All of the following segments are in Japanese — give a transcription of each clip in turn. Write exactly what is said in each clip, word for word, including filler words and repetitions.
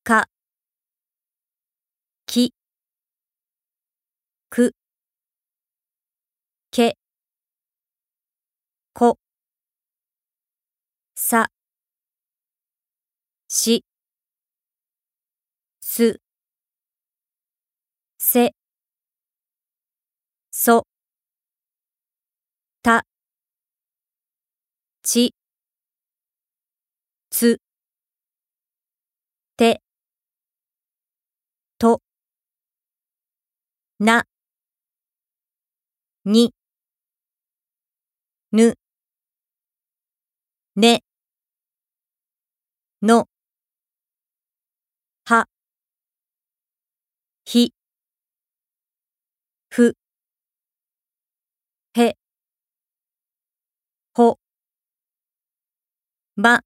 か、き、く、け、こ、さ、し、す、せ、そ、た、ち、つ、て、と、な、に、ぬ、ね、の、は、ひ、ふ、へ、ほ、ま、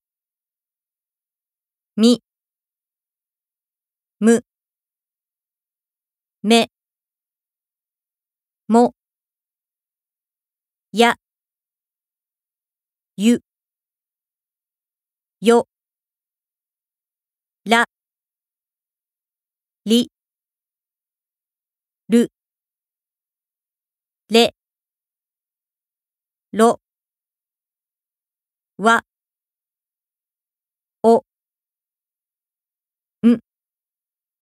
み、む、め、も、や、ゆ、よ、ら、り、る、れ、ろ、わ、